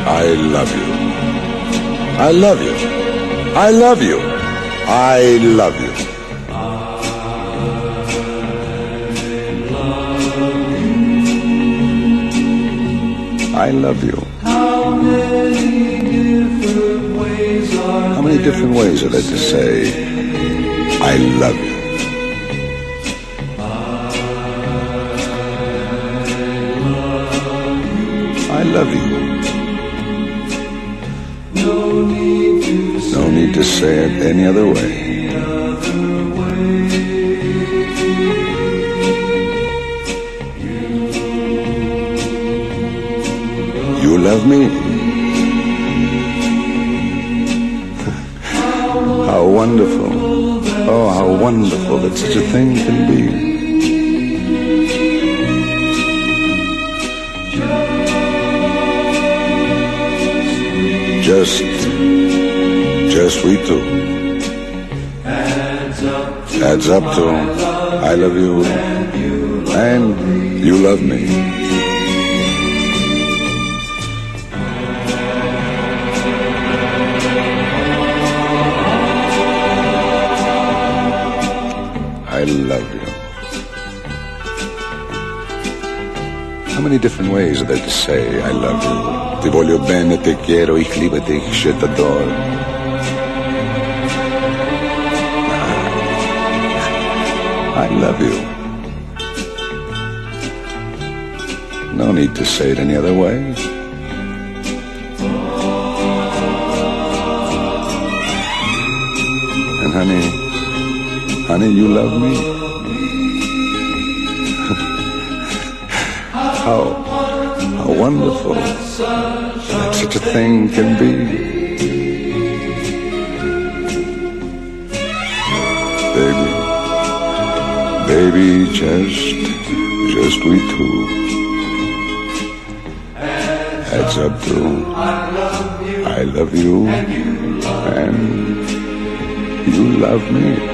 I love you. I love you. I love you. I love you. I love you. How many different ways are there to say I love you? I love you. No need to say it any other way. You love me. How wonderful. Oh, how wonderful that such a thing can be. Just we two. Adds up to I love you and you love me. I love you. How many different ways are there to say I love you? Ti voglio bene, te quiero, ich liebe dich, je t'adore. I love you. No need to say it any other way. And honey, you love me? How wonderful that such a thing can be. Baby, just we two. Adds up to I love you and you love me.